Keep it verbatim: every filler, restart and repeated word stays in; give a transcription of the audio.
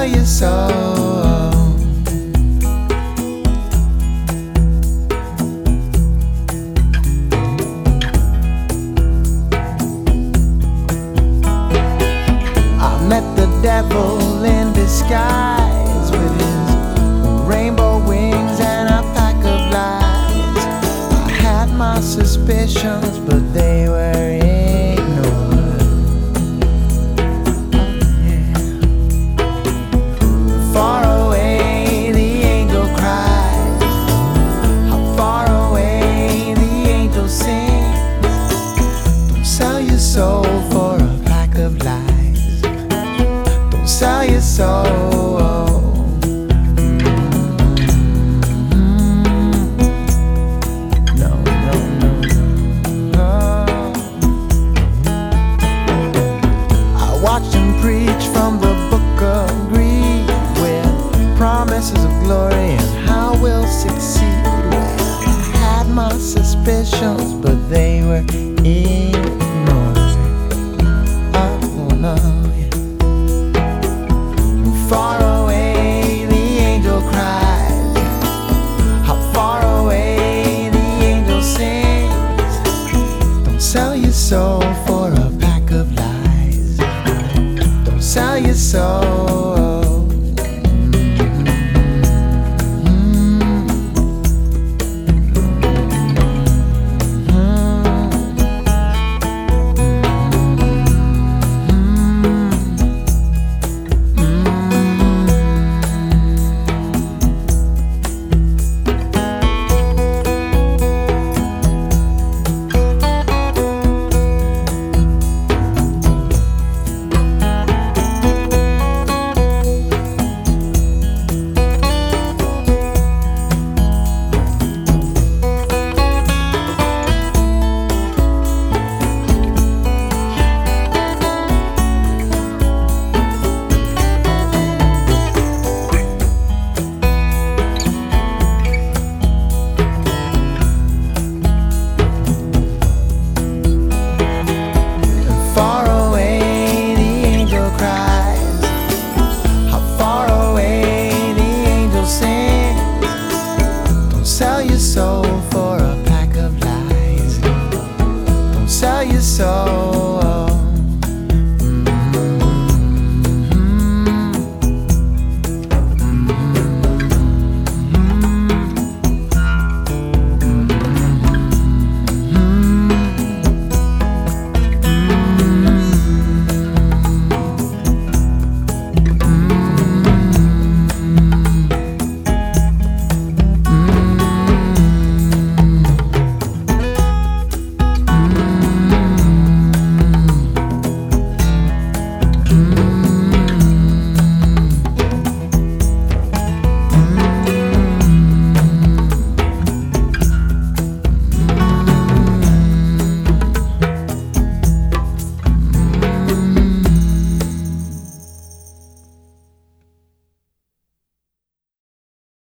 sell your soul. I met the devil in disguise with his rainbow wings and a pack of lies. I had my suspicions, but they were ignored. Oh, yeah. Far away the angel cries, how far away the angel sings. Don't sell your soul for a pack of lies. Don't sell your soul. Watch him preach from the book of greed, with promises of glory and how we'll succeed. Well, I had my suspicions, but they were ignored. Oh no, yeah. Far